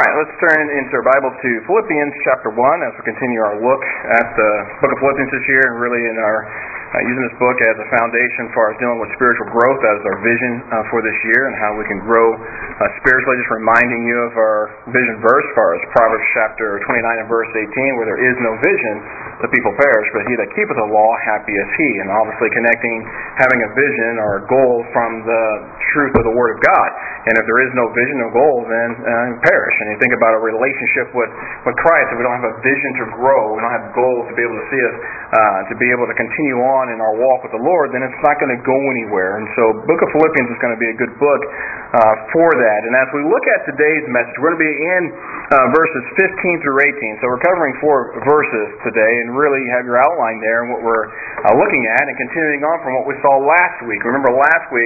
All right, let's turn into our Bible to Philippians chapter 1 as we continue our look at the book of Philippians this year, and really in our using this book as a foundation for us dealing with spiritual growth as our vision for this year and how we can grow spiritually. Just reminding you of our vision verse as far as Proverbs chapter 29 and verse 18, where there is no vision, the people perish, but he that keepeth the law, happy is he. And obviously connecting having a vision or a goal from the truth of the Word of God. And if there is no vision, no goal, then perish. And you think about a relationship with Christ, if we don't have a vision to grow, we don't have goals to be able to see us, to be able to continue on in our walk with the Lord, then it's not going to go anywhere. And so book of Philippians is going to be a good book for that. And as we look at today's message, we're going to be in verses 15 through 18. So we're covering 4 verses today, and really you have your outline there and what we're looking at, and continuing on from what we saw last week. Remember last week,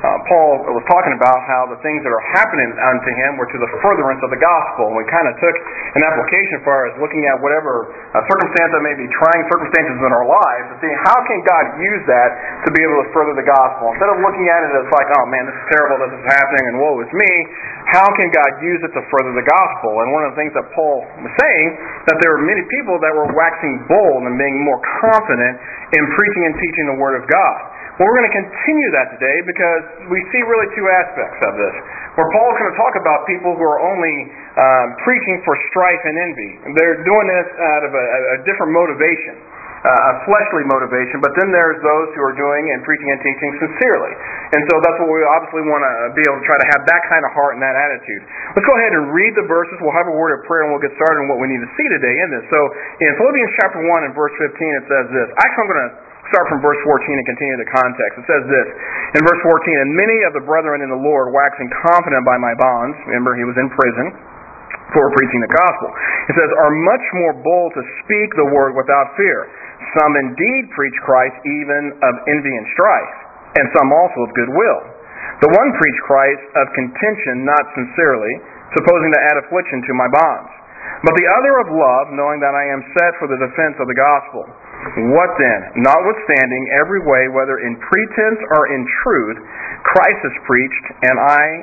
Paul was talking about how the things that are happening unto him were to the furtherance of the gospel. And we kind of took an application as far as looking at whatever circumstance that may be trying circumstances in our lives to see how can God use that to be able to further the gospel. Instead of looking at it as like, oh man, this is terrible, this is happening, and woe is me, how can God use it to further the gospel? And one of the things that Paul was saying, that there were many people that were waxing bold and being more confident in preaching and teaching the Word of God. Well, we're going to continue that today because we see really 2 aspects of this. Where Paul's going to talk about people who are only preaching for strife and envy. They're doing this out of a different motivation. A fleshly motivation, but then there's those who are doing and preaching and teaching sincerely. And so that's what we obviously want to be able to try to have that kind of heart and that attitude. Let's go ahead and read the verses. We'll have a word of prayer and we'll get started on what we need to see today in this. So in Philippians chapter 1 and verse 15 it says this. Actually, I'm going to start from verse 14 and continue the context. It says this, in verse 14, and many of the brethren in the Lord waxing confident by my bonds, remember he was in prison for preaching the gospel, it says, are much more bold to speak the word without fear. Some indeed preach Christ even of envy and strife, and some also of goodwill. The one preached Christ of contention, not sincerely, supposing to add affliction to my bonds. But the other of love, knowing that I am set for the defense of the gospel. What then? Notwithstanding every way, whether in pretense or in truth, Christ is preached, and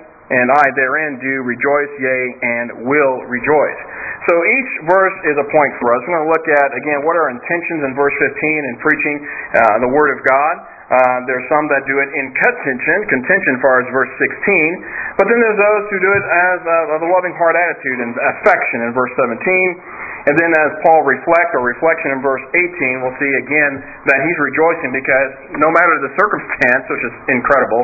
I therein do rejoice, yea, and will rejoice. So each verse is a point for us. We're going to look at, again, what are our intentions in verse 15 in preaching the Word of God. There's some that do it in contention as far as verse 16. But then there's those who do it as a loving heart attitude and affection in verse 17. And then as Paul reflection in verse 18, we'll see again that he's rejoicing because no matter the circumstance, which is incredible,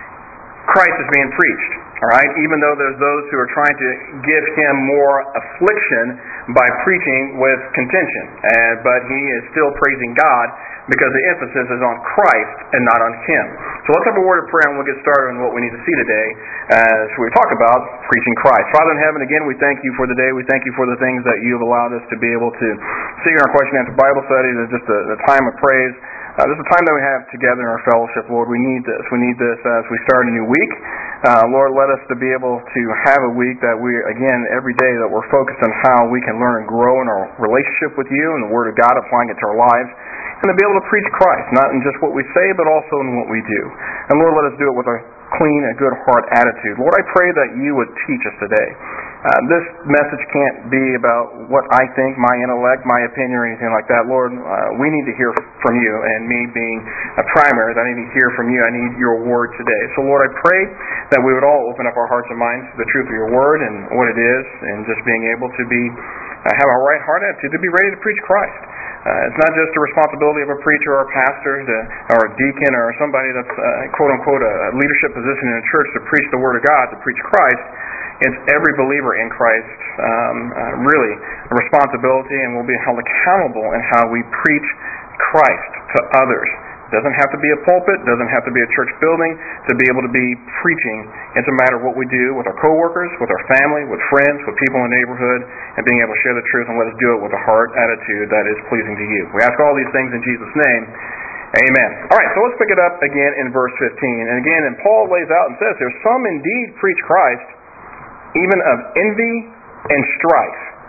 Christ is being preached. All right, even though there's those who are trying to give him more affliction by preaching with contention, but he is still praising God because the emphasis is on Christ and not on him. So let's have a word of prayer and we'll get started on what we need to see today as we talk about preaching Christ. Father in heaven, again, we thank you for the day. We thank you for the things that you have allowed us to be able to see in our question and answer Bible studies. It's just a time of praise. This is a time that we have together in our fellowship, Lord. We need this. We need this as we start a new week. Lord, let us to be able to have a week that we, again, every day that we're focused on how we can learn and grow in our relationship with you and the Word of God, applying it to our lives, and to be able to preach Christ, not in just what we say, but also in what we do. And Lord, let us do it with a clean and good heart attitude. Lord, I pray that you would teach us today. This message can't be about what I think, my intellect, my opinion, or anything like that. Lord, we need to hear from you, and me being a primary, I need to hear from you. I need your word today. So Lord, I pray that we would all open up our hearts and minds to the truth of your word and what it is, and just being able to be have a right heart attitude to be ready to preach Christ. It's not just a responsibility of a preacher or a pastor or a deacon or somebody that's quote-unquote a leadership position in a church to preach the Word of God, to preach Christ. It's every believer in Christ really a responsibility, and will be held accountable in how we preach Christ to others. It doesn't have to be a pulpit, doesn't have to be a church building to be able to be preaching. It's a matter of what we do with our coworkers, with our family, with friends, with people in the neighborhood, and being able to share the truth, and let us do it with a heart attitude that is pleasing to you. We ask all these things in Jesus' name. Amen. All right, so let's pick it up again in verse 15. And again, and Paul lays out and says here, some indeed preach Christ, even of envy and strife.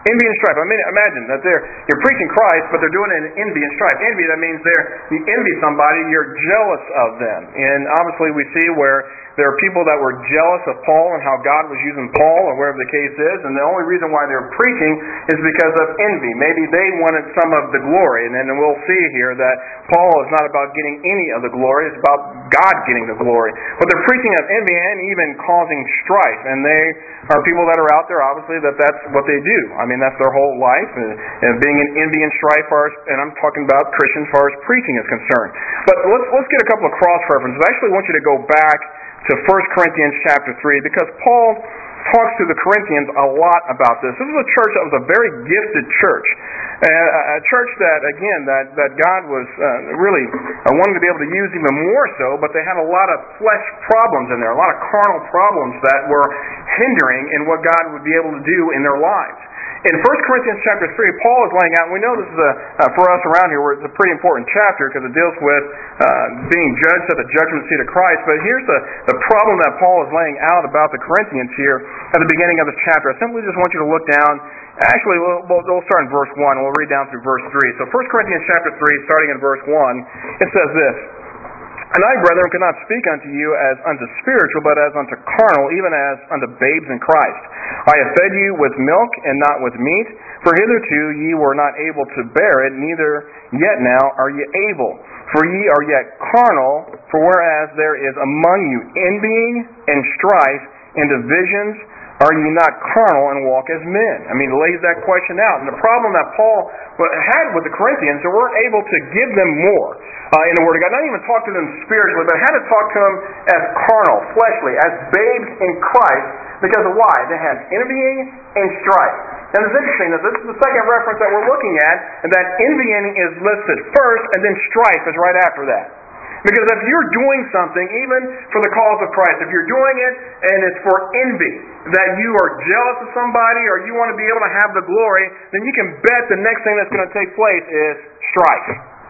Envy and strife. I mean, imagine that you're preaching Christ, but they're doing it in envy and strife. Envy, that means you envy somebody, you're jealous of them. And obviously we see where there are people that were jealous of Paul and how God was using Paul, or wherever the case is, and the only reason why they're preaching is because of envy. Maybe they wanted some of the glory, and then we'll see here that Paul is not about getting any of the glory, it's about God getting the glory. But they're preaching of envy and even causing strife, and they are people that are out there, obviously, that's what they do. I mean, that's their whole life, and being in envy and strife, and I'm talking about Christians as far as preaching is concerned. But let's get a couple of cross-references. I actually want you to go back to 1 Corinthians chapter 3, because Paul talks to the Corinthians a lot about this. This was a church that was a very gifted church. A church that, again, that God was really wanting to be able to use even more so, but they had a lot of flesh problems in there, a lot of carnal problems that were hindering in what God would be able to do in their lives. In 1 Corinthians chapter 3, Paul is laying out, and we know this is for us around here, where it's a pretty important chapter because it deals with being judged at the judgment seat of Christ. But here's the problem that Paul is laying out about the Corinthians here at the beginning of this chapter. I simply just want you to look down. Actually, we'll start in verse 1, and we'll read down through verse 3. So 1 Corinthians chapter 3, starting in verse 1, it says this: "And I, brethren, could not speak unto you as unto spiritual, but as unto carnal, even as unto babes in Christ. I have fed you with milk, and not with meat, for hitherto ye were not able to bear it, neither yet now are ye able. For ye are yet carnal, for whereas there is among you envying and strife and divisions, are ye not carnal and walk as men?" I mean, lays that question out. And the problem that Paul had with the Corinthians, they weren't able to give them more in the Word of God. Not even talk to them spiritually, but had to talk to them as carnal, fleshly, as babes in Christ. Because of why? They had envying and strife. And it's interesting that this is the second reference that we're looking at, and that envying is listed first, and then strife is right after that. Because if you're doing something, even for the cause of Christ, if you're doing it and it's for envy, that you are jealous of somebody or you want to be able to have the glory, then you can bet the next thing that's going to take place is strife.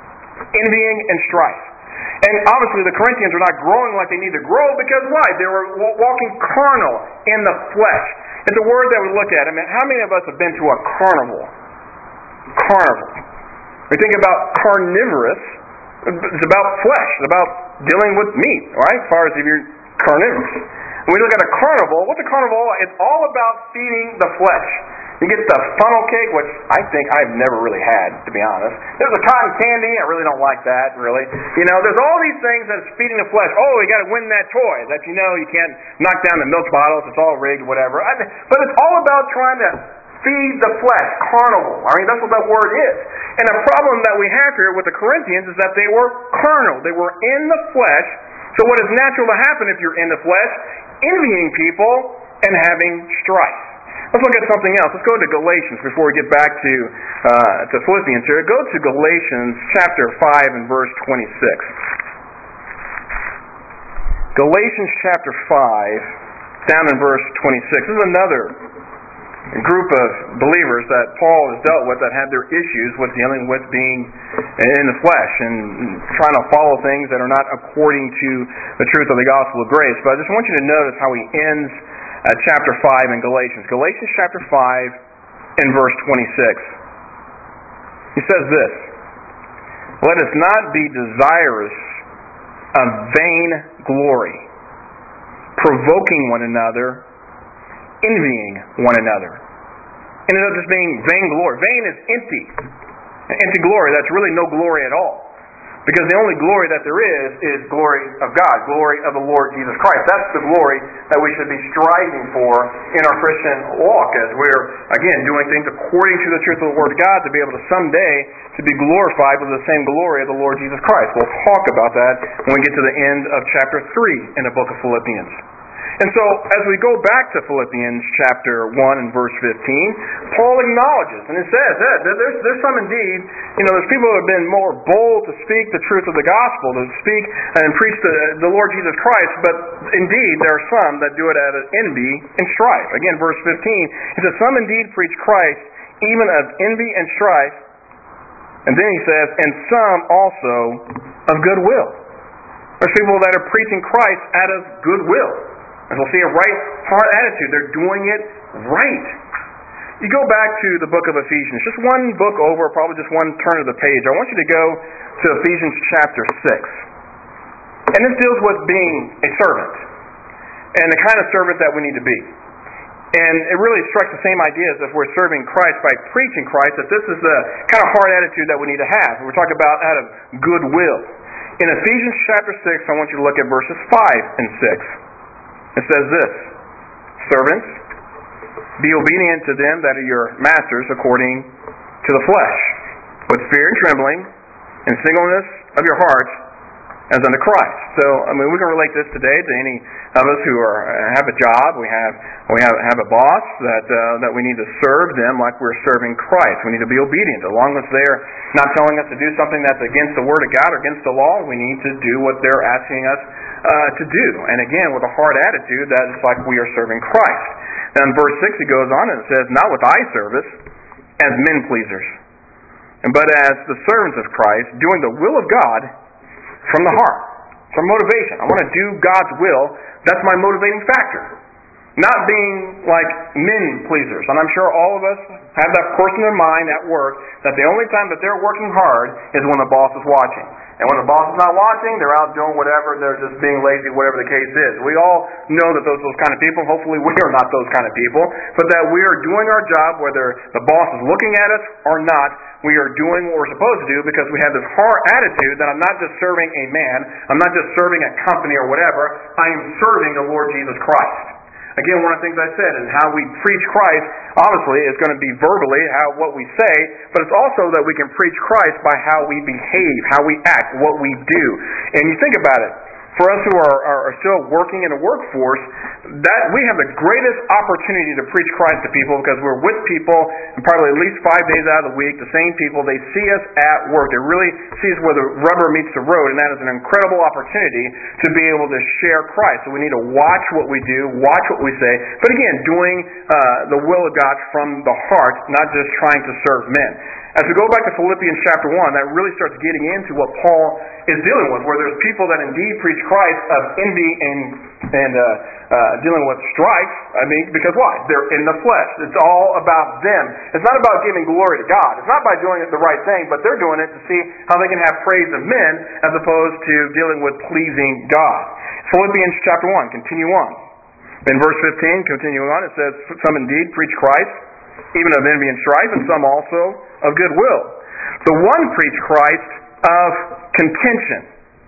Envying and strife. And obviously the Corinthians are not growing like they need to grow because why? They were walking carnal in the flesh. It's a word that we look at. I mean, how many of us have been to a carnival? Carnival. We think about carnivorous. It's about flesh. It's about dealing with meat, right? As far as if you're carnivorous. When we look at a carnival, what's a carnival? It's all about feeding the flesh. You get the funnel cake, which I think I've never really had, to be honest. There's a cotton candy. I really don't like that, really. You know, there's all these things that's feeding the flesh. Oh, you got to win that toy. That you know you can't knock down the milk bottles. It's all rigged, whatever. But it's all about trying to feed the flesh, carnival. I mean, that's what that word is. And the problem that we have here with the Corinthians is that they were carnal. They were in the flesh. So what is natural to happen if you're in the flesh? Envying people and having strife. Let's look at something else. Let's go to Galatians before we get back to Philippians here. Go to Galatians chapter 5 and verse 26. Galatians chapter 5, down in verse 26. This is another group of believers that Paul has dealt with that had their issues with dealing with being in the flesh and trying to follow things that are not according to the truth of the gospel of grace. But I just want you to notice how he ends chapter 5 in Galatians. Galatians chapter 5 and verse 26. He says this: "Let us not be desirous of vain glory, provoking one another, envying one another." And it's not just being vain glory. Vain is empty. Empty glory, that's really no glory at all. Because the only glory that there is glory of God, glory of the Lord Jesus Christ. That's the glory that we should be striving for in our Christian walk, as we're, again, doing things according to the truth of the Word of God to be able to someday to be glorified with the same glory of the Lord Jesus Christ. We'll talk about that when we get to the end of chapter 3 in the book of Philippians. And so, as we go back to Philippians chapter 1 and verse 15, Paul acknowledges, and it says that there's some indeed, there's people who have been more bold to speak the truth of the gospel, to speak and preach the Lord Jesus Christ, but indeed there are some that do it out of envy and strife. Again, verse 15, it says, "Some indeed preach Christ, even of envy and strife," and then he says, "and some also of goodwill." There's people that are preaching Christ out of goodwill. As we'll see, a right heart attitude. They're doing it right. you go back to the book of Ephesians, just one book over, probably just one turn of the page. I want you to go to Ephesians chapter 6. And this deals with being a servant and the kind of servant that we need to be. And it really strikes the same idea as if we're serving Christ by preaching Christ, that this is the kind of hard attitude that we need to have. We're talking about out of goodwill. In Ephesians chapter 6, I want you to look at verses 5 and 6. It says this, "Servants, be obedient to them that are your masters according to the flesh, with fear and trembling, and singleness of your hearts, as unto Christ." So, we can relate this today to any of us who have a job. We have a boss that we need to serve them like we're serving Christ. We need to be obedient. As long as they're not telling us to do something that's against the Word of God or against the law, we need to do what they're asking us to do. And again, with a hard attitude, that is like we are serving Christ. Now in verse 6 he goes on and it says, "Not with eye service, as men pleasers, but as the servants of Christ, doing the will of God from the heart." From motivation. I want to do God's will. That's my motivating factor. Not being like men pleasers. And I'm sure all of us have that person in mind at work that the only time that they're working hard is when the boss is watching. And when the boss is not watching, they're out doing whatever, they're just being lazy, whatever the case is. We all know that those kind of people, hopefully we are not those kind of people, but that we are doing our job whether the boss is looking at us or not. We are doing what we're supposed to do because we have this hard attitude that I'm not just serving a man, I'm not just serving a company or whatever, I am serving the Lord Jesus Christ. Again, one of the things I said is how we preach Christ, obviously, is going to be verbally, what we say, but it's also that we can preach Christ by how we behave, how we act, what we do. And you think about it, for us who are still working in the workforce, that we have the greatest opportunity to preach Christ to people because we're with people probably at least 5 days out of the week, the same people. They see us at work. They really see us where the rubber meets the road, and that is an incredible opportunity to be able to share Christ. So we need to watch what we do, watch what we say, but again, doing the will of God from the heart, not just trying to serve men. As we go back to Philippians chapter 1, that really starts getting into what Paul is dealing with, where there's people that indeed preach Christ of envy and dealing with strife. Because why? They're in the flesh. It's all about them. It's not about giving glory to God. It's not by doing it the right thing, but they're doing it to see how they can have praise of men as opposed to dealing with pleasing God. Philippians chapter 1, continue on. In verse 15, continuing on, it says, "Some indeed preach Christ, even of envy and strife, and some also of goodwill. The one preach Christ of contention,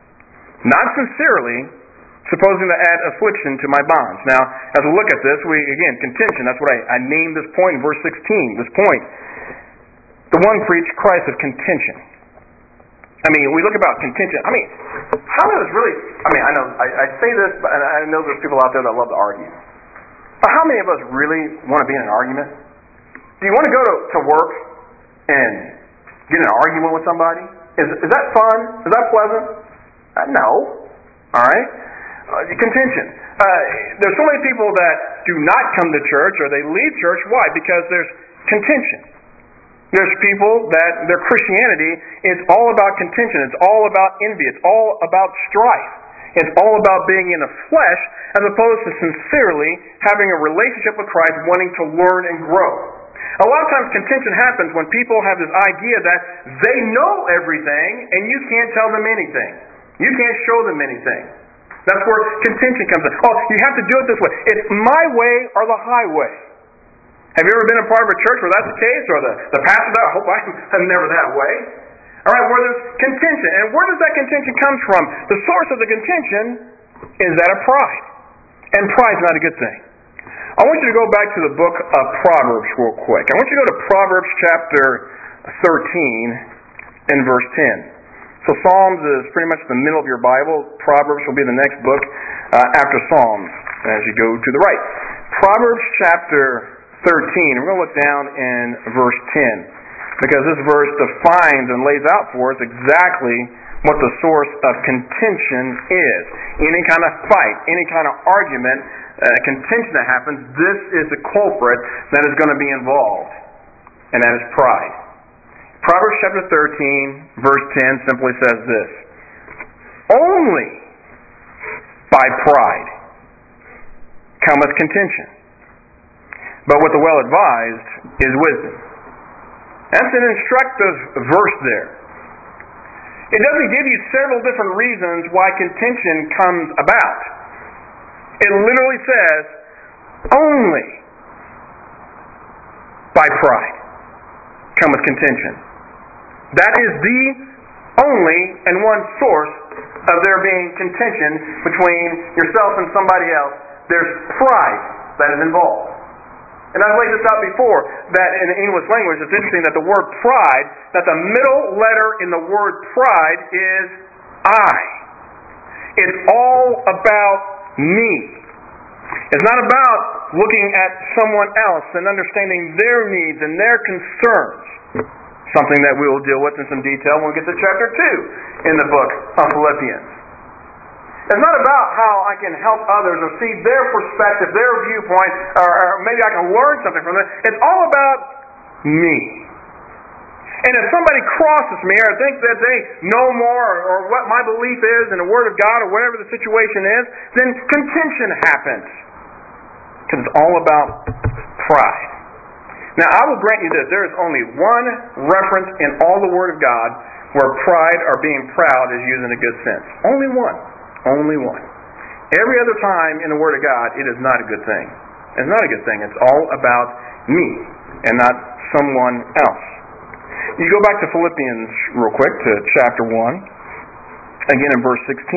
not sincerely, supposing to add affliction to my bonds." Now, as we look at this, contention, that's what I named this point in verse 16, this point. The one preach Christ of contention. We look about contention. How does really, I say this, but I know there's people out there that love to argue. But how many of us really want to be in an argument? Do you want to go to work and get in an argument with somebody? Is that fun? Is that pleasant? No. All right? Contention. There's so many people that do not come to church or they leave church. Why? Because there's contention. There's people that their Christianity is all about contention. It's all about envy. It's all about strife. It's all about being in the flesh as opposed to sincerely having a relationship with Christ, wanting to learn and grow. A lot of times contention happens when people have this idea that they know everything and you can't tell them anything. You can't show them anything. That's where contention comes in. Oh, you have to do it this way. It's my way or the highway. Have you ever been a part of a church where that's the case? Or the pastor, I hope I'm never that way. All right, where there's contention. And where does that contention come from? The source of the contention is that of pride. And pride's not a good thing. I want you to go back to the book of Proverbs real quick. I want you to go to Proverbs chapter 13 and verse 10. So Psalms is pretty much the middle of your Bible. Proverbs will be the next book after Psalms as you go to the right. Proverbs chapter 13. We're going to look down in verse 10 because this verse defines and lays out for us exactly what the source of contention is. Any kind of fight, any kind of argument, contention that happens, this is the culprit that is going to be involved, and that is pride. Proverbs chapter 13, verse 10 simply says this: "Only by pride cometh contention, but with the well-advised is wisdom. That's an instructive verse there. It doesn't give you several different reasons why contention comes about. It literally says, only by pride cometh contention. That is the only and one source of there being contention between yourself and somebody else. There's pride that is involved. And I've laid this out before, that in the English language, it's interesting that the word pride, that the middle letter in the word pride is I. It's all about me. It's not about looking at someone else and understanding their needs and their concerns. Something that we will deal with in some detail when we get to chapter 2 in the book of Philippians. It's not about how I can help others or see their perspective, their viewpoint, or maybe I can learn something from them. It's all about me. And if somebody crosses me or thinks that they know more or what my belief is in the Word of God or whatever the situation is, then contention happens. Because it's all about pride. Now, I will grant you this. There is only one reference in all the Word of God where pride or being proud is used in a good sense. Only one. Only one. Every other time in the Word of God, it is not a good thing. It's not a good thing. It's all about me and not someone else. You go back to Philippians real quick to chapter 1, again in verse 16.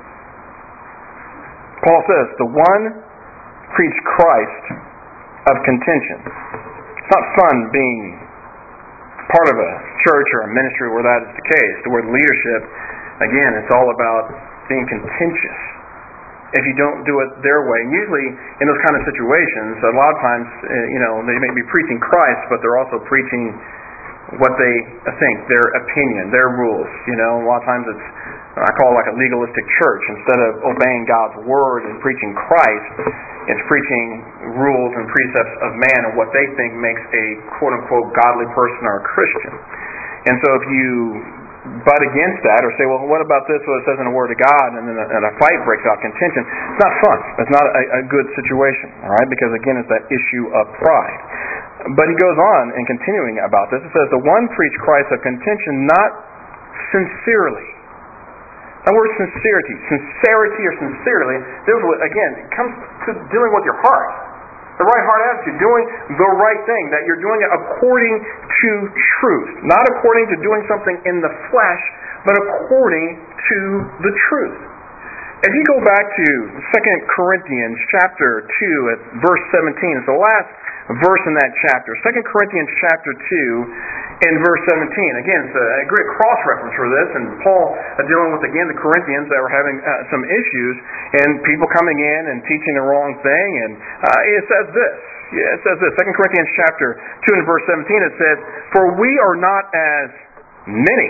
Paul says, the one preached Christ of contention. It's not fun being part of a church or a ministry where that is the case. The word leadership, again, it's all about being contentious if you don't do it their way. And usually in those kind of situations, a lot of times, they may be preaching Christ, but they're also preaching what they think, their opinion, their rules. A lot of times it's, I call it like a legalistic church. Instead of obeying God's Word and preaching Christ, it's preaching rules and precepts of man and what they think makes a quote-unquote godly person or a Christian. And so if you butt against that or say, well, what about this, what it says in the Word of God, and then a fight breaks out, contention, it's not fun. It's not a good situation, all right? Because, again, it's that issue of pride. But he goes on in continuing about this. It says, the one preached Christ of contention, not sincerely. That word sincerity or sincerely, again, it comes to dealing with your heart. The right heart attitude, doing the right thing, that you're doing it according to truth. Not according to doing something in the flesh, but according to the truth. If you go back to 2 Corinthians chapter 2 at verse 17, it's the last verse in that chapter. 2 Corinthians chapter 2 in verse 17. Again, it's a great cross-reference for this, and Paul dealing with, again, the Corinthians that were having some issues, and people coming in and teaching the wrong thing, and it says this. It says this, 2 Corinthians chapter 2 and verse 17, it says, for we are not as many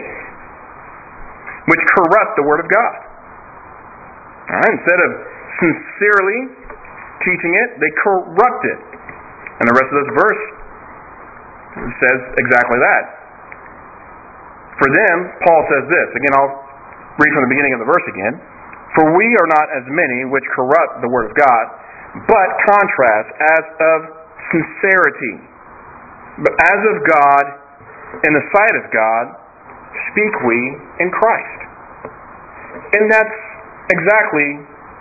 which corrupt the word of God. All right, instead of sincerely teaching it, they corrupt it. And the rest of this verse says exactly that. For them, Paul says this. Again, I'll read from the beginning of the verse again. For we are not as many which corrupt the word of God, but contrast as of sincerity. But as of God, in the sight of God, speak we in Christ. And that's exactly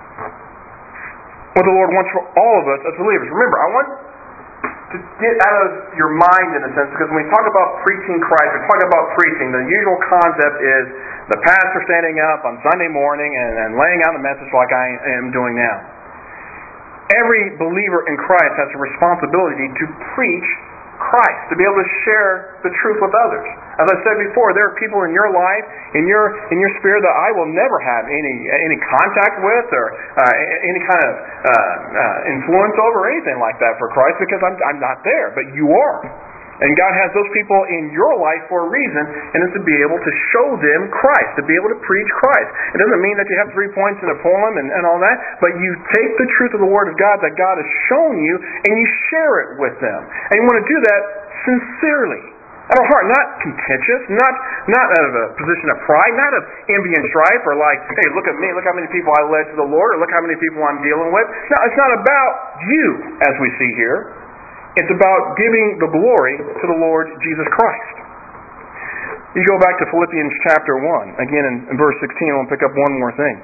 what the Lord wants for all of us as believers. Remember, I want to get out of your mind, in a sense, because when we talk about preaching Christ, we talk about preaching, the usual concept is the pastor standing up on Sunday morning and laying out the message like I am doing now. Every believer in Christ has a responsibility to preach Christ, to be able to share the truth with others. As I said before, there are people in your life, in your spirit, that I will never have any contact with or any kind of influence over, or anything like that for Christ, because I'm not there, but you are. And God has those people in your life for a reason, and it's to be able to show them Christ, to be able to preach Christ. It doesn't mean that you have 3 points in a poem and all that, but you take the truth of the Word of God that God has shown you, and you share it with them. And you want to do that sincerely, out of heart, not contentious, not out of a position of pride, not of envy and strife, or like, hey, look at me, look how many people I led to the Lord, or look how many people I'm dealing with. No, it's not about you, as we see here. It's about giving the glory to the Lord Jesus Christ. You go back to Philippians chapter 1, again in verse 16, I want to pick up one more thing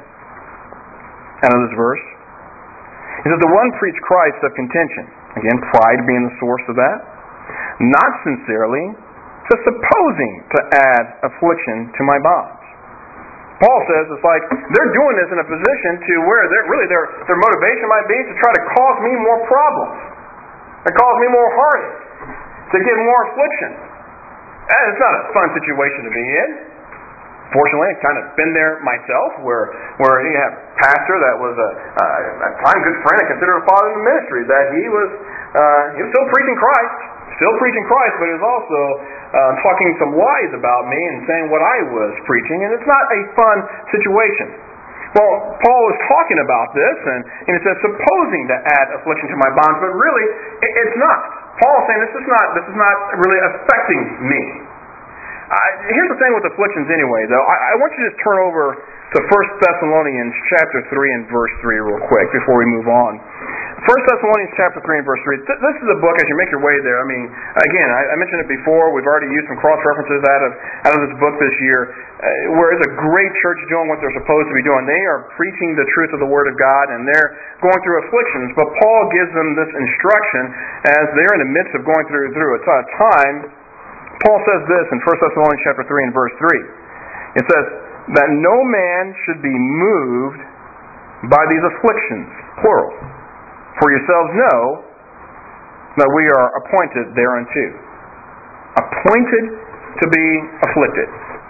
out of this verse. It says, the one preached Christ of contention. Again, pride being the source of that. Not sincerely, to supposing to add affliction to my bonds. Paul says it's like they're doing this in a position to where their motivation might be to try to cause me more problems, to cause me more heartache, to give more affliction. And it's not a fun situation to be in. Fortunately, I've kind of been there myself, where you have a pastor that was a time good friend and considered a father in the ministry, that he was still preaching Christ, but he was also talking some lies about me and saying what I was preaching, and it's not a fun situation. Well, Paul is talking about this, and it says, supposing to add affliction to my bonds, but really, it's not. Paul is saying this is not really affecting me. Here's the thing with afflictions anyway, though. I want you to just turn over to 1 Thessalonians chapter 3 and verse 3 real quick before we move on. 1 Thessalonians chapter 3 and verse 3. This is a book, as you make your way there. I mean, again, I mentioned it before. We've already used some cross-references out of this book this year, where it's a great church doing what they're supposed to be doing. They are preaching the truth of the Word of God, and they're going through afflictions. But Paul gives them this instruction as they're in the midst of going through a time. Paul says this in 1 Thessalonians chapter 3 and verse 3. It says, that no man should be moved by these afflictions, plural. For yourselves know that we are appointed thereunto. Appointed to be afflicted.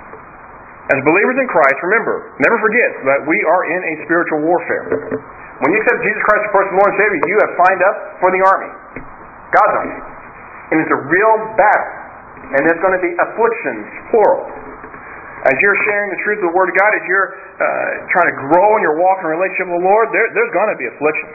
As believers in Christ, remember, never forget that we are in a spiritual warfare. When you accept Jesus Christ as personal Lord and Savior, you have signed up for the army. God's army. And it's a real battle. And there's going to be afflictions, plural. As you're sharing the truth of the Word of God, as you're trying to grow in your walk and relationship with the Lord, there's going to be afflictions.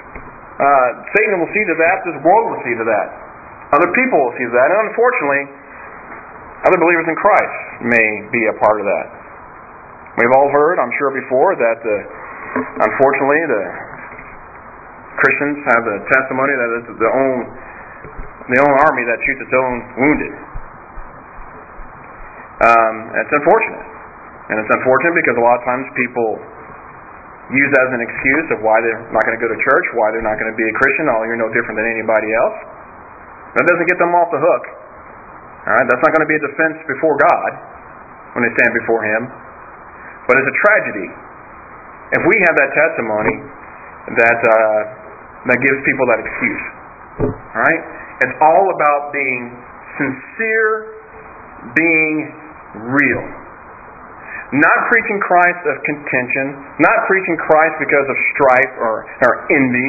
Satan will see to that. This world will see to that. Other people will see to that. And unfortunately, other believers in Christ may be a part of that. We've all heard, I'm sure before, that unfortunately the Christians have the testimony that it's the own army that shoots its own wounded. It's unfortunate. And it's unfortunate because a lot of times people use that as an excuse of why they're not going to go to church, why they're not going to be a Christian. Oh, you're no different than anybody else. That doesn't get them off the hook. Alright, that's not going to be a defense before God when they stand before Him. But it's a tragedy if we have that testimony that gives people that excuse. Alright? It's all about being sincere, being real. Not preaching Christ of contention, not preaching Christ because of strife or envy,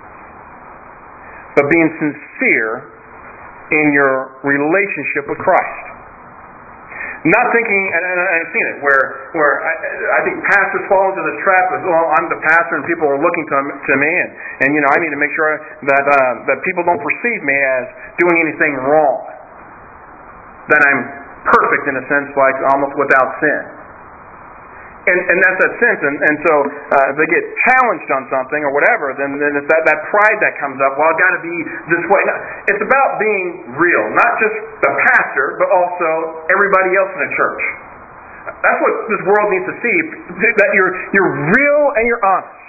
but being sincere in your relationship with Christ. Not thinking, and I've seen it, where I think pastors fall into the trap of, well, I'm the pastor and people are looking to me, and I need to make sure that people don't perceive me as doing anything wrong. That I'm perfect in a sense, like almost without sin. And that's that sense, and so if they get challenged on something or whatever, then it's that pride that comes up. Well, I've got to be this way. No, it's about being real, not just the pastor, but also everybody else in the church. That's what this world needs to see, that you're real and you're honest.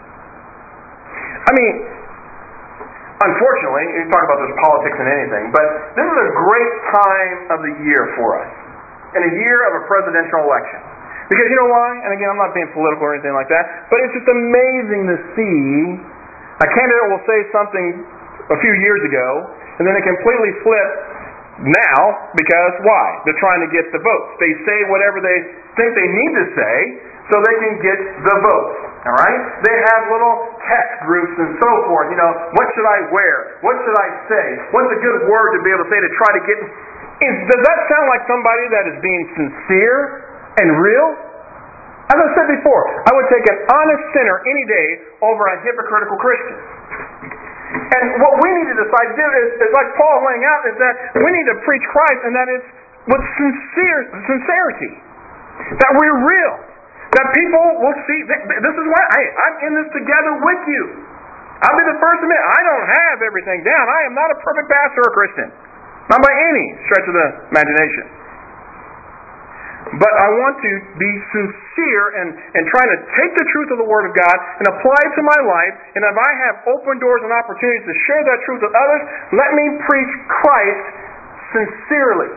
I mean, unfortunately, you talk about this politics and anything, but this is a great time of the year for us, in a year of a presidential election. Because you know why? And again, I'm not being political or anything like that, but it's just amazing to see a candidate will say something a few years ago, and then it completely flips now, because why? They're trying to get the votes. They say whatever they think they need to say so they can get the votes. Alright? They have little text groups and so forth. What should I wear? What should I say? What's a good word to be able to say to try to get... Does that sound like somebody that is being sincere and real? As I said before, I would take an honest sinner any day over a hypocritical Christian. And what we need to decide to do is like Paul laying out, is that we need to preach Christ, and that is with sincerity. That we're real. That people will see, this is why I'm in this together with you. I'll be the first to admit, I don't have everything down. I am not a perfect pastor or Christian. Not by any stretch of the imagination. But I want to be sincere and try to take the truth of the Word of God and apply it to my life. And if I have open doors and opportunities to share that truth with others, let me preach Christ sincerely.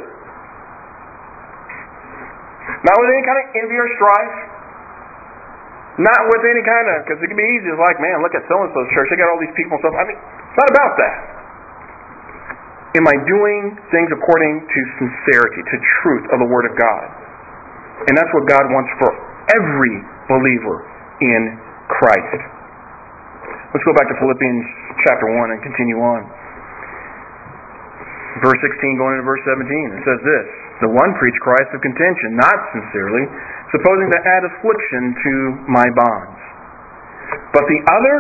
Not with any kind of envy or strife. Not with any kind of, because it can be easy. It's like, man, look at so-and-so's church. They got all these people and stuff. I mean, it's not about that. Am I doing things according to sincerity, to truth of the Word of God? And that's what God wants for every believer in Christ. Let's go back to Philippians chapter 1 and continue on. Verse 16 going into verse 17. It says this, the one preached Christ of contention, not sincerely, supposing to add affliction to my bonds. But the other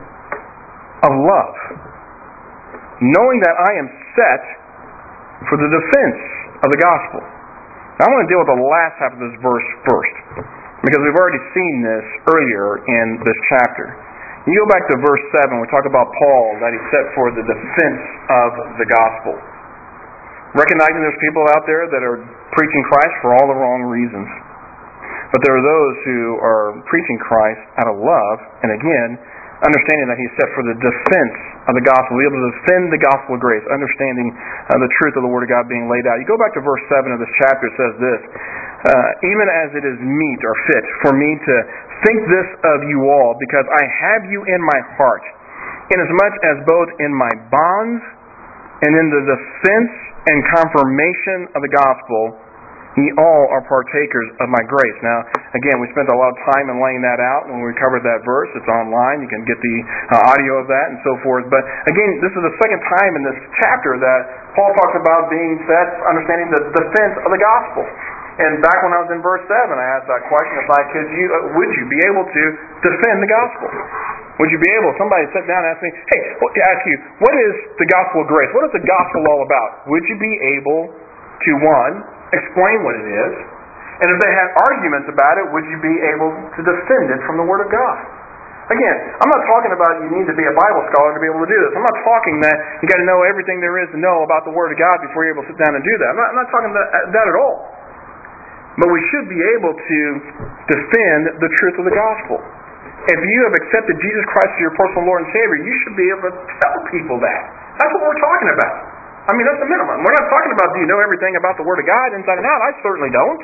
of love, knowing that I am set for the defense of the gospel. Now, I want to deal with the last half of this verse first, because we've already seen this earlier in this chapter. You go back to verse 7, we talk about Paul, that he's set for the defense of the gospel. Recognizing there's people out there that are preaching Christ for all the wrong reasons. But there are those who are preaching Christ out of love, and again, understanding that he's set for the defense of the gospel, be able to defend the gospel of grace, understanding the truth of the Word of God being laid out. You go back to verse 7 of this chapter, it says this, even as it is meet or fit for me to think this of you all, because I have you in my heart, inasmuch as both in my bonds and in the defense and confirmation of the gospel, ye all are partakers of my grace. Now, again, we spent a lot of time in laying that out when we covered that verse. It's online. You can get the audio of that and so forth. But again, this is the second time in this chapter that Paul talks about being set, understanding the defense of the gospel. And back when I was in verse 7, I asked that question, would you be able to defend the gospel? Would you be able, somebody sit down and ask me, hey, ask you, what is the gospel of grace? What is the gospel all about? Would you be able to, one, explain what it is? And if they had arguments about it, would you be able to defend it from the Word of God? Again, I'm not talking about you need to be a Bible scholar to be able to do this. I'm not talking that you got to know everything there is to know about the Word of God before you're able to sit down and do that. I'm not talking that at all. But we should be able to defend the truth of the gospel. If you have accepted Jesus Christ as your personal Lord and Savior, you should be able to tell people that. That's what we're talking about. I mean, that's the minimum. We're not talking about, do you know everything about the Word of God inside and out? I certainly don't.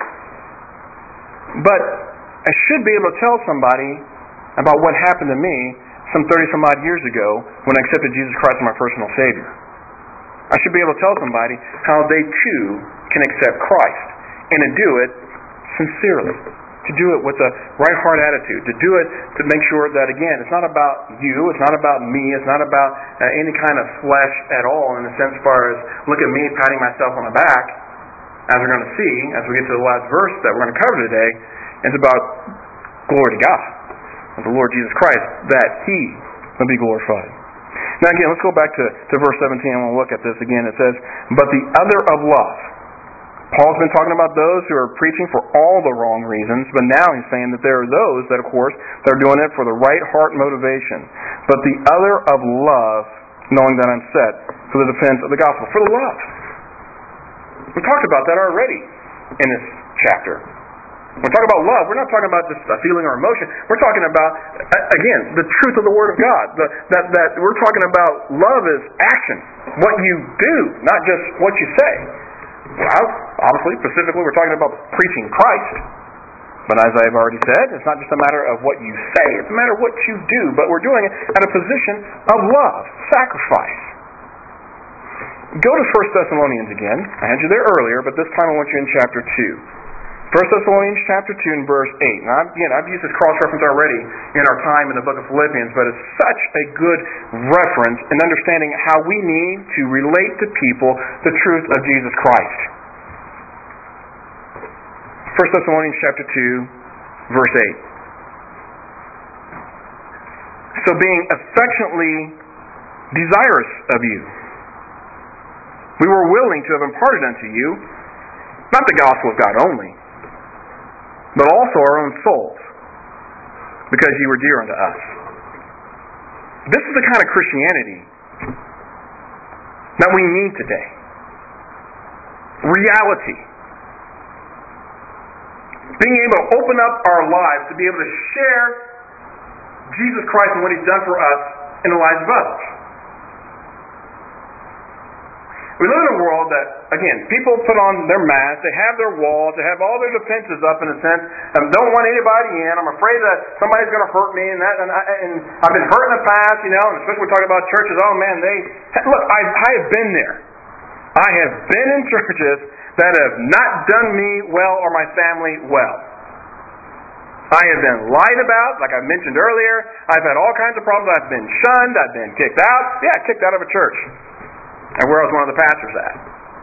But I should be able to tell somebody about what happened to me some 30-some odd years ago when I accepted Jesus Christ as my personal Savior. I should be able to tell somebody how they too can accept Christ and to do it sincerely. To do it with a right heart attitude. To do it to make sure that, again, it's not about you, it's not about me, it's not about any kind of flesh at all in the sense as far as, look at me patting myself on the back, as we're going to see, as we get to the last verse that we're going to cover today. It's about glory to God, of the Lord Jesus Christ, that He will be glorified. Now again, let's go back to verse 17 and we'll look at this again. It says, but the other of love. Paul's been talking about those who are preaching for all the wrong reasons, but now he's saying that there are those that, of course, that are doing it for the right heart motivation. But the other of love, knowing that I'm set for the defense of the gospel. For the love. We talked about that already in this chapter. When we talk about love, we're not talking about just a feeling or emotion. We're talking about, again, the truth of the Word of God. That we're talking about love is action. What you do, not just what you say. Well, obviously, specifically, we're talking about preaching Christ. But as I've already said, it's not just a matter of what you say, it's a matter of what you do. But we're doing it at a position of love, sacrifice. Go to 1 Thessalonians again. I had you there earlier, but this time I want you in chapter 2. 1 Thessalonians chapter 2 and verse 8. Now, again, I've used this cross-reference already in our time in the book of Philippians, but it's such a good reference in understanding how we need to relate to people the truth of Jesus Christ. 1 Thessalonians chapter 2, verse 8. So being affectionately desirous of you, we were willing to have imparted unto you, not the gospel of God only, but also our own souls, because ye were dear unto us. This is the kind of Christianity that we need today. Reality. Being able to open up our lives to be able to share Jesus Christ and what He's done for us in the lives of others. We live in a world that, again, people put on their masks, they have their walls, they have all their defenses up in a sense, and don't want anybody in. I'm afraid that somebody's going to hurt me, and I've been hurt in the past, and especially when we're talking about churches. Oh man, look, I have been there. I have been in churches that have not done me well or my family well. I have been lied about, like I mentioned earlier. I've had all kinds of problems. I've been shunned. I've been kicked out. Yeah, kicked out of a church. And where was one of the pastors at?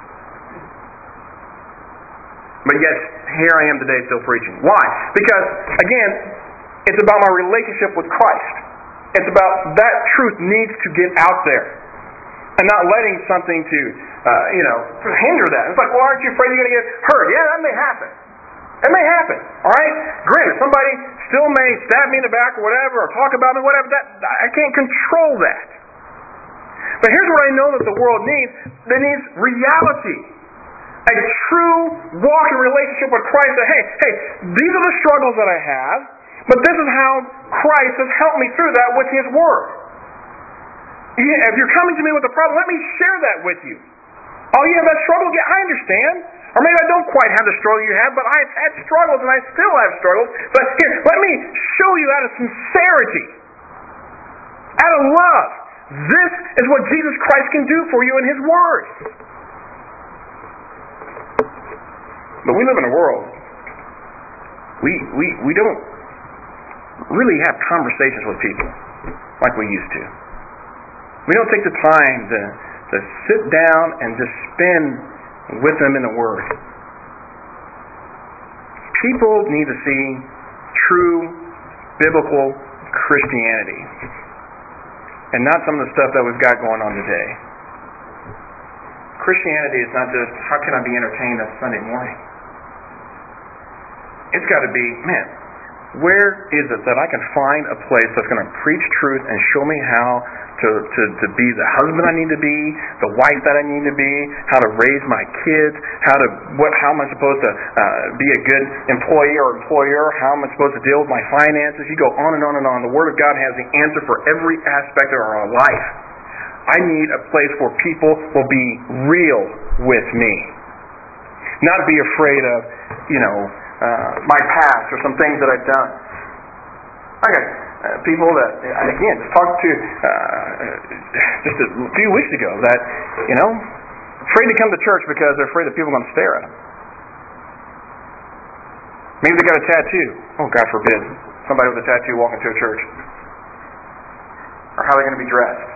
But yet, here I am today still preaching. Why? Because, again, it's about my relationship with Christ. It's about that truth needs to get out there. And not letting something to, hinder that. It's like, well, aren't you afraid you're going to get hurt? Yeah, that may happen. It may happen. All right? Granted, somebody still may stab me in the back or whatever, or talk about me, whatever. I can't control that. But here's what I know that the world needs. They need reality. A true walk in relationship with Christ. That, hey, these are the struggles that I have, but this is how Christ has helped me through that with His Word. If you're coming to me with a problem, let me share that with you. Oh, you have that struggle? Yeah, I understand. Or maybe I don't quite have the struggle you have, but I've had struggles and I still have struggles. But here, let me show you out of sincerity, out of love. This is what Jesus Christ can do for you in His Word. But we live in a world, we don't really have conversations with people like we used to. We don't take the time to sit down and just spend with them in the Word. People need to see true biblical Christianity, and not some of the stuff that we've got going on today. Christianity is not just, how can I be entertained on Sunday morning? It's got to be, where is it that I can find a place that's going to preach truth and show me how to be the husband I need to be, the wife that I need to be, how to raise my kids, how am I supposed to be a good employee or employer, how am I supposed to deal with my finances? You go on and on and on. The Word of God has the answer for every aspect of our life. I need a place where people will be real with me. Not be afraid of, my past or some things that I've done. I got people that, again, just talked to just a few weeks ago that, afraid to come to church because they're afraid that people are going to stare at them. Maybe they got a tattoo. Oh, God forbid. Somebody with a tattoo walking to a church. Or how are they going to be dressed?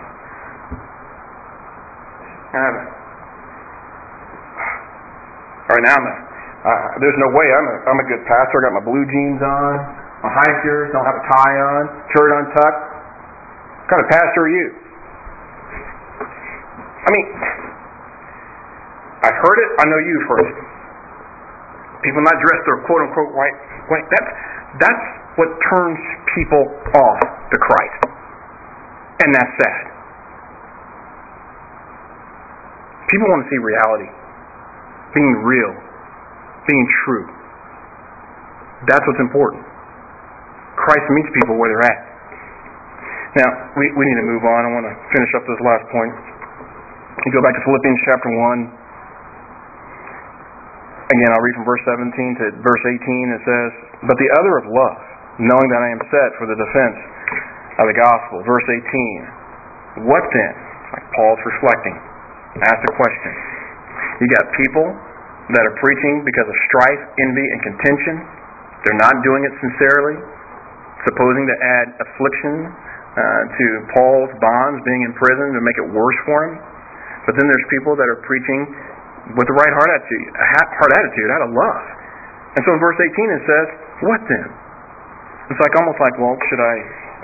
All right, now there's no way I'm a good pastor. I got my blue jeans on, my high heels, don't have a tie on, shirt untucked. What kind of pastor are you? I've heard it. I know you've heard it. People not dressed their quote unquote right. That's what turns people off to Christ, and that's sad. People want to see reality, being real, being true. That's what's important. Christ meets people where they're at. Now, we need to move on. I want to finish up this last point. You go back to Philippians chapter 1. Again, I'll read from verse 17 to verse 18. It says, "But the other of love, knowing that I am set for the defense of the gospel." Verse 18. "What then?" Like Paul's reflecting. Ask the question. You got people that are preaching because of strife, envy, and contention. They're not doing it sincerely, supposing to add affliction to Paul's bonds, being in prison, to make it worse for him. But then there's people that are preaching with the right heart attitude, out of love. And so in verse 18 it says, "What then?" It's almost like, well, should I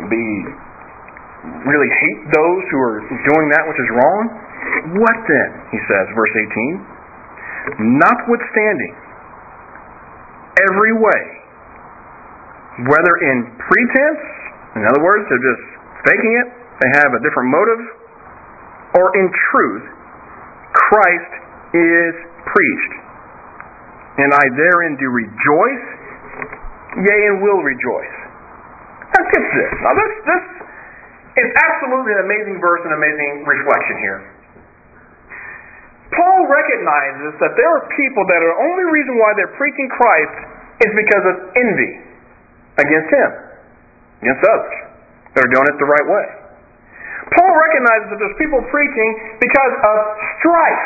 really hate those who are doing that which is wrong? What then? He says, verse 18. "Notwithstanding, every way, whether in pretense," in other words, they're just faking it, they have a different motive, or in truth, Christ is preached. And I therein do rejoice, yea, and will rejoice. Now get this. Now this is absolutely an amazing verse and amazing reflection here. Paul recognizes that there are people that the only reason why they're preaching Christ is because of envy against him, against others that are doing it the right way. Paul recognizes that there's people preaching because of strife.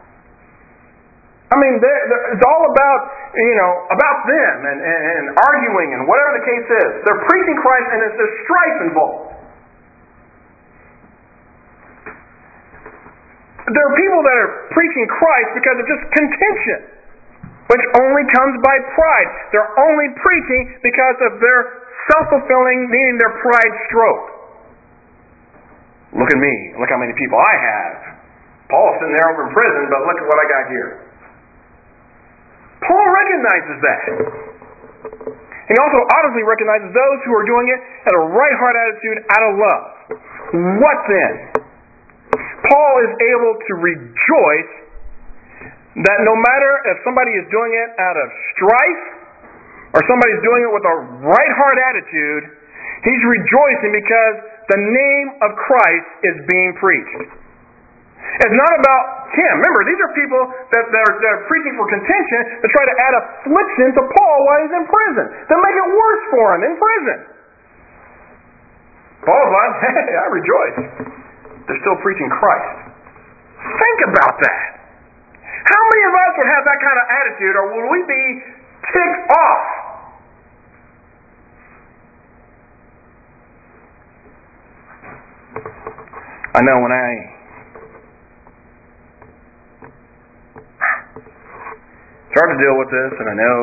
I mean, it's all about, about them and arguing and whatever the case is. They're preaching Christ and there's strife involved. There are people that are preaching Christ because of just contention, which only comes by pride. They're only preaching because of their self-fulfilling, meaning their pride stroke. Look at me. Look how many people I have. Paul's sitting there over in prison, but look at what I got here. Paul recognizes that. He also obviously recognizes those who are doing it at a right heart attitude out of love. What then? Paul is able to rejoice that no matter if somebody is doing it out of strife or somebody's doing it with a right heart attitude, he's rejoicing because the name of Christ is being preached. It's not about him. Remember, these are people that are preaching for contention to try to add affliction to Paul while he's in prison. They'll make it worse for him in prison. Paul's like, hey, I rejoice. They're still preaching Christ. Think about that. How many of us would have that kind of attitude, or would we be ticked off? I know when it's hard to deal with this, and I know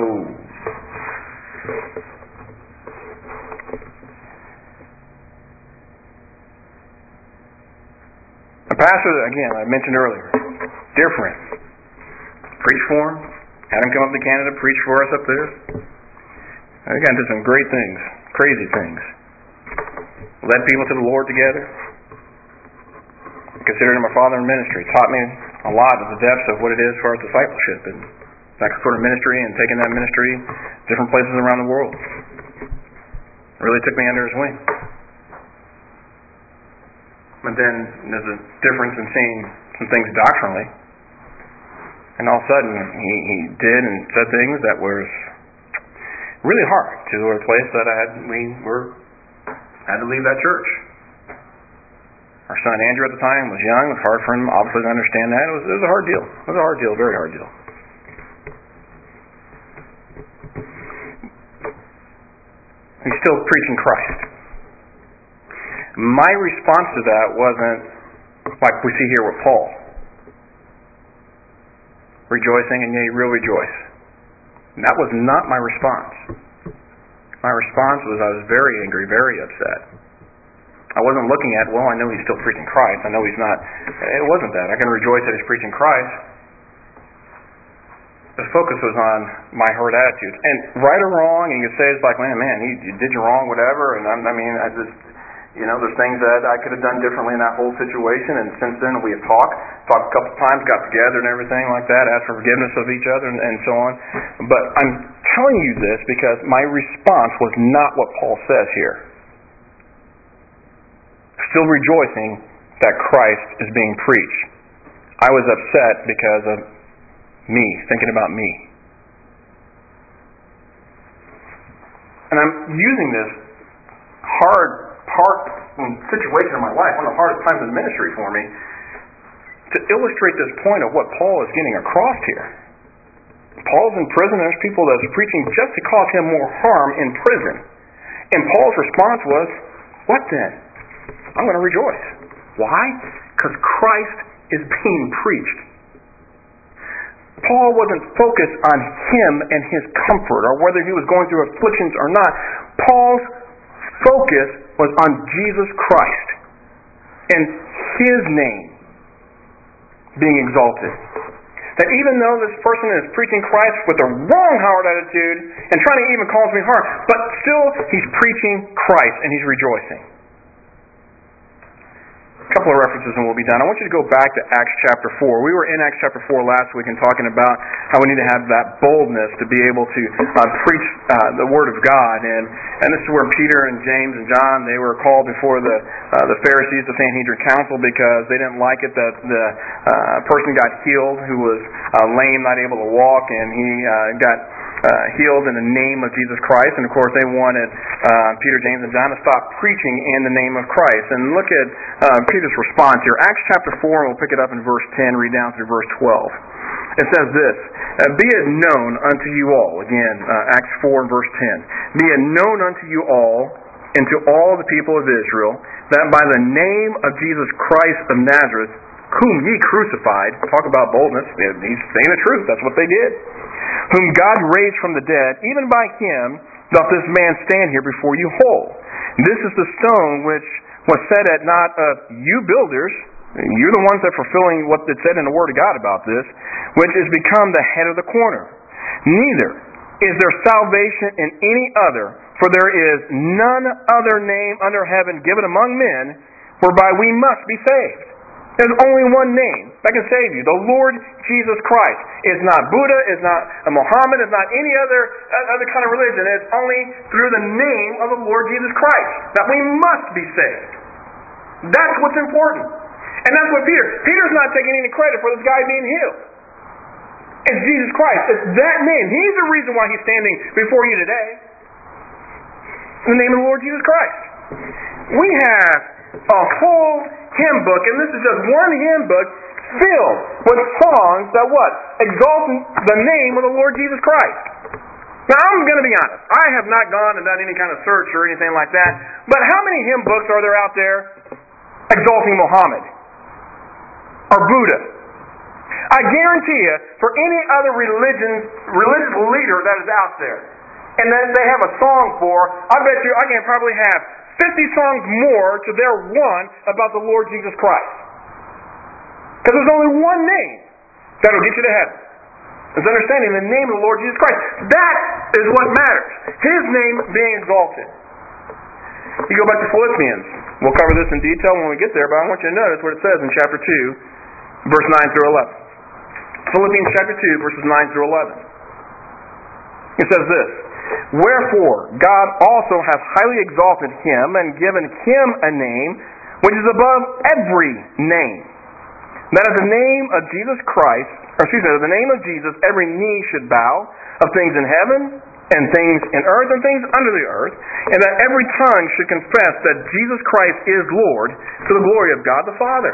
a pastor, again, I mentioned earlier, dear friend, preached for him, had him come up to Canada, preach for us up there. I got into some great things, crazy things. Led people to the Lord together. Considered him a father in ministry. Taught me a lot of the depths of what it is for our discipleship and that sort of ministry, and taking that ministry different places around the world. Really took me under his wing. But then there's a difference in seeing some things doctrinally, and all of a sudden he did and said things that was really hard to a place that had to leave that church. Our son Andrew at the time was young. It was hard for him, obviously, to understand that. It was a hard deal. It was a hard deal, very hard deal. He's still preaching Christ. My response to that wasn't like we see here with Paul. Rejoicing, and yea, real rejoice. And that was not my response. My response was I was very angry, very upset. I wasn't looking at, well, I know he's still preaching Christ. I know he's not. It wasn't that. I can rejoice that he's preaching Christ. The focus was on my hurt attitudes. And right or wrong, and you could say it's like, man, you did you wrong, whatever. And there's things that I could have done differently in that whole situation. And since then, we have talked a couple times, got together and everything like that, asked for forgiveness of each other and so on. But I'm telling you this because my response was not what Paul says here. Still rejoicing that Christ is being preached. I was upset because of me, thinking about me. And I'm using this hard situation in my life, one of the hardest times in ministry for me, to illustrate this point of what Paul is getting across here. Paul's in prison, and there's people that is preaching just to cause him more harm in prison. And Paul's response was, what then? I'm going to rejoice. Why? Because Christ is being preached. Paul wasn't focused on him and his comfort or whether he was going through afflictions or not. Paul's focus was on Jesus Christ and his name being exalted. That even though this person is preaching Christ with a wrong heart attitude and trying to even cause me harm, but still he's preaching Christ and he's rejoicing. couple of references and we'll be done. I want you to go back to Acts chapter 4. We were in Acts chapter 4 last week and talking about how we need to have that boldness to be able to preach the Word of God. And this is where Peter and James and John, they were called before the Pharisees, the Sanhedrin Council, because they didn't like it that the person got healed who was lame, not able to walk, and he got healed in the name of Jesus Christ. And of course they wanted Peter, James, and John to stop preaching in the name of Christ. And look at Peter's response here. Acts chapter 4, and we'll pick it up in verse 10, read down through verse 12. It says this, be it known unto you all, again, Acts 4 and verse 10, be it known unto you all and to all the people of Israel that by the name of Jesus Christ of Nazareth, whom ye crucified, talk about boldness, he's saying the truth, that's what they did, whom God raised from the dead, even by him doth this man stand here before you whole. This is the stone which was set at not of you builders, you're the ones that are fulfilling what it said in the Word of God about this, which is become the head of the corner. Neither is there salvation in any other, for there is none other name under heaven given among men whereby we must be saved. There's only one name that can save you, the Lord Jesus Christ. It's not Buddha, it's not Muhammad, it's not any other kind of religion. It's only through the name of the Lord Jesus Christ that we must be saved. That's what's important. And that's what Peter's not taking any credit for this guy being healed. It's Jesus Christ. It's that name. He's the reason why he's standing before you today. In the name of the Lord Jesus Christ. We have a whole hymn book, and this is just one hymn book filled with songs that what? Exalt the name of the Lord Jesus Christ. Now, I'm going to be honest. I have not gone and done any kind of search or anything like that, but how many hymn books are there out there exalting Muhammad or Buddha? I guarantee you, for any other religious leader that is out there, and that they have a song for, I bet you I can probably have 50 songs more to their one about the Lord Jesus Christ. Because there's only one name that will get you to heaven. It's understanding the name of the Lord Jesus Christ. That is what matters. His name being exalted. You go back to Philippians. We'll cover this in detail when we get there, but I want you to notice what it says in chapter 2, verse 9 through 11. Philippians chapter 2, verses 9 through 11. It says this, wherefore God also hath highly exalted him and given him a name which is above every name, that at the name of Jesus Christ, at the name of Jesus, every knee should bow, of things in heaven and things in earth and things under the earth, and that every tongue should confess that Jesus Christ is Lord, to the glory of God the Father.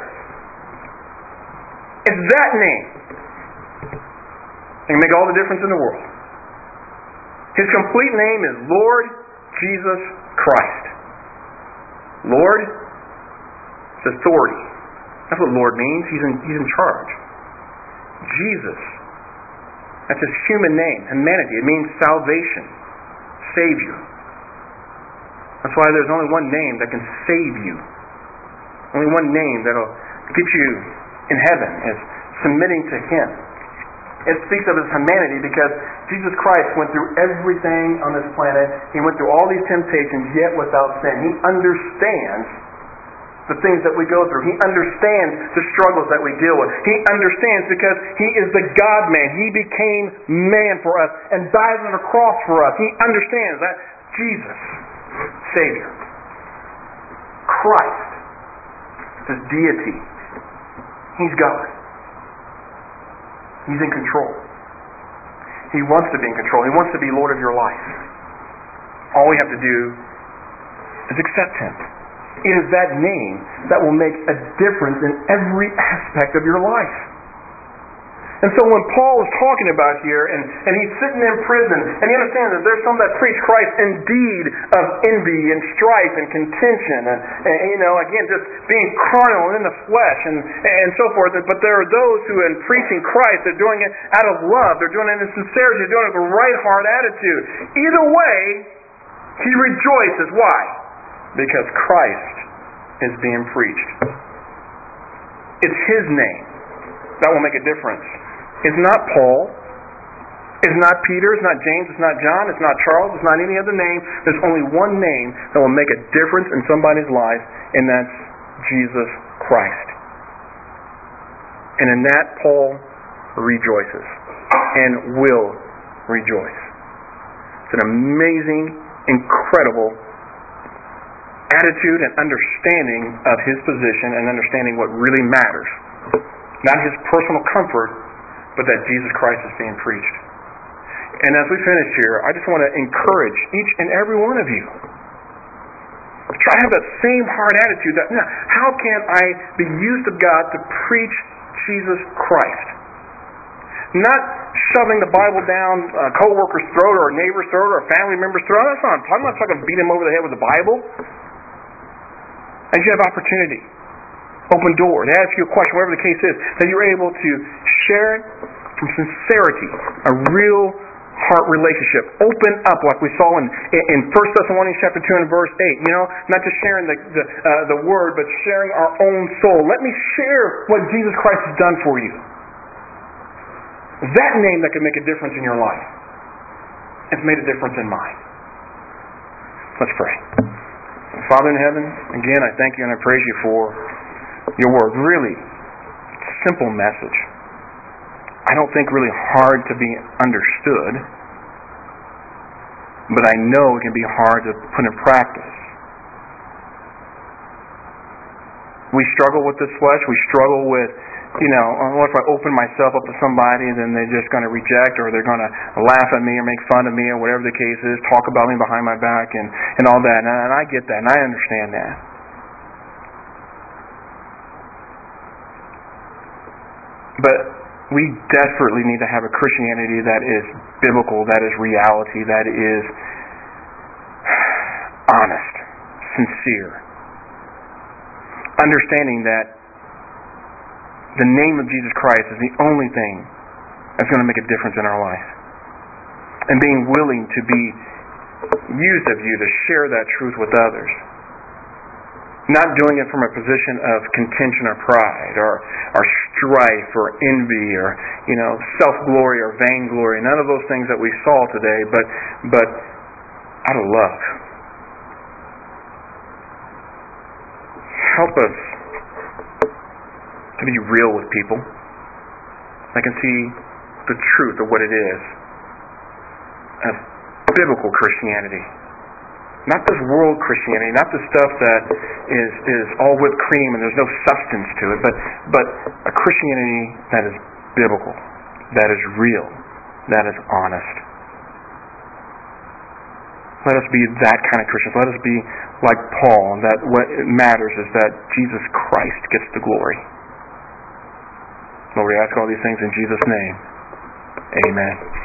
It's that name. It can make all the difference in the world. His complete name is Lord Jesus Christ. Lord is authority. That's what Lord means. He's in charge. Jesus, that's his human name, humanity. It means salvation, Savior. That's why there's only one name that can save you. Only one name that will get you in heaven is submitting to him. It speaks of his humanity because Jesus Christ went through everything on this planet. He went through all these temptations, yet without sin. He understands the things that we go through. He understands the struggles that we deal with. He understands because he is the God-man. He became man for us and died on the cross for us. He understands that Jesus, Savior, Christ, his deity, he's God. He's in control. He wants to be in control. He wants to be Lord of your life. All we have to do is accept him. It is that name that will make a difference in every aspect of your life. And so when Paul is talking about here, and he's sitting in prison, and he understands that there's some that preach Christ indeed of envy and strife and contention, and again, just being carnal in the flesh and so forth. But there are those who in preaching Christ, they're doing it out of love, they're doing it in sincerity, they're doing it with a right heart attitude. Either way, he rejoices. Why? Because Christ is being preached. It's his name that will make a difference. It's not Paul. It's not Peter. It's not James. It's not John. It's not Charles. It's not any other name. There's only one name that will make a difference in somebody's life, and that's Jesus Christ. And in that, Paul rejoices and will rejoice. It's an amazing, incredible attitude and understanding of his position and understanding what really matters. Not his personal comfort, but that Jesus Christ is being preached. And as we finish here, I just want to encourage each and every one of you. Try to have that same hard attitude that, how can I be used of God to preach Jesus Christ? Not shoving the Bible down a co-worker's throat or a neighbor's throat or a family member's throat. That's not I'm not talking beat him over the head with the Bible. As you have opportunity, open door, they ask you a question, whatever the case is, that you're able to share it from sincerity, a real heart relationship. Open up like we saw in 1 Thessalonians chapter 2 and verse 8. Not just sharing the word, but sharing our own soul. Let me share what Jesus Christ has done for you. That name that can make a difference in your life has made a difference in mine. Let's pray. Father in heaven, again, I thank you and I praise you for your word. Really simple message. I don't think really hard to be understood, but I know it can be hard to put in practice. We struggle with this flesh. We struggle with, what if I open myself up to somebody, then they're just going to reject, or they're going to laugh at me or make fun of me, or whatever the case is, talk about me behind my back and all that. And I get that, and I understand that. But we desperately need to have a Christianity that is biblical, that is reality, that is honest, sincere. Understanding that the name of Jesus Christ is the only thing that's going to make a difference in our life. And being willing to be used of you to share that truth with others. Not doing it from a position of contention or pride or strife or envy or self-glory or vainglory. None of those things that we saw today, but out of love. Help us to be real with people. I can see the truth of what it is of biblical Christianity. Not this world Christianity, not the stuff that is all whipped cream and there's no substance to it, but a Christianity that is biblical, that is real, that is honest. Let us be that kind of Christians. Let us be like Paul, that what matters is that Jesus Christ gets the glory. Lord, we ask all these things in Jesus' name. Amen.